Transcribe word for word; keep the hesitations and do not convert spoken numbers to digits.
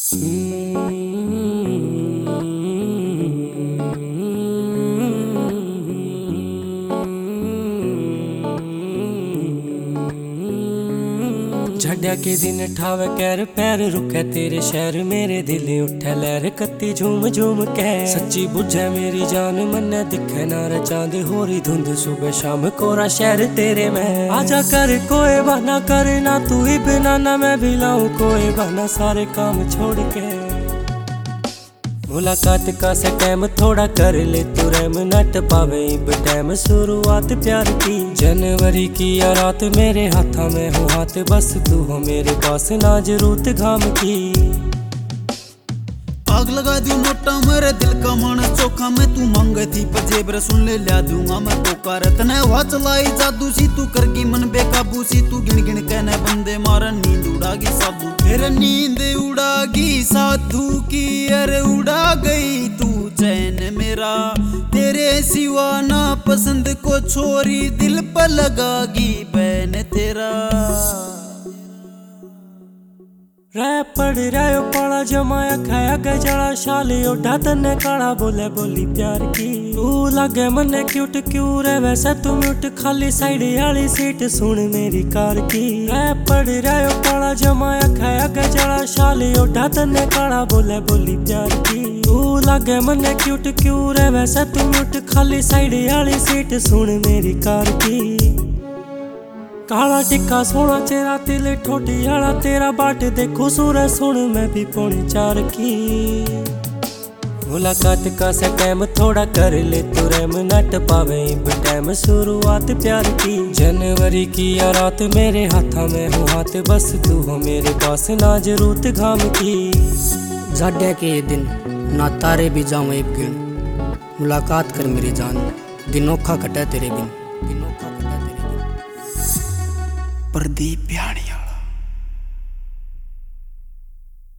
झड्या के दिन ठावे कैर पैर रुके तेरे शहर मेरे दिल उठे लहर कत्ती झूम झूम के सच्ची बुझे मेरी जान मन्ने दिखे नारे चांद होरी धुंध सुबह शाम कोरा शहर तेरे में आजा कर कोई बहाना करे ना तू ही बिना ना मैं भी लाऊं कोई बहाना सारे काम छोड़ के मुलाकात का सा टाइम थोड़ा कर ले तू रहम नट पावे इब टाइम शुरुआत प्यार की जनवरी की या रात मेरे हाथा में हो हाथ बस तू हो मेरे पास ना जरूरत घाम की आग लगा दी नोटा मेरे दिल का मन चोखा में तू मांगे थी पजेब सुन ले ला दूंगा मैं तो कारत ने हुआ चलाई जादू सी तू करगी मन बेकाबू सी तू गिन गिन कहने बंदे मारा नींद उड़ागी साधु फिर नींद उड़ागी साधु की अरे उड़ा गई तू चैन मेरा तेरे सिवा ना पसंद को छोरी दिल पर लगागी बैन तेरा रह पड़ रहा पाला जमाया खाया गजड़ा शाले उठा तन्ने काला बोले बोली प्यार की तू लगे मन्ने क्यूट क्यों रे वैसे तू म्यूट खाली साइड वाली सीट सुन मेरी कार की रह पड़ रहा पाला जमाया खाया गजड़ा शाले उठा तन्ने काला बोले बोली प्यार की तू लगे मन्ने क्यूट क्यों रे वैसे तू म्यूट खाली साइड वाली सीट सुन मेरी कार की काला टिक्का सोना चेहरा तिल ठोटी आला तेरा बाट देखो सूरज सुन मैं भी पौनी चार की मुलाकात का सा टाइम थोड़ा कर ले तू रहम नट पावे इब टाइम शुरुआत प्यार की जनवरी की या रात मेरे हाथा में हो हाथ बस तू हो मेरे पास ना जरूरत घाम की जाड्या के ये दिन ना तारे भी जाऊं एक गिन मुलाकात कर मेरी जान दिनोखा कटा तेरे बिन दिनोखा कटा तेरे बिन प्रदीप बिहारी।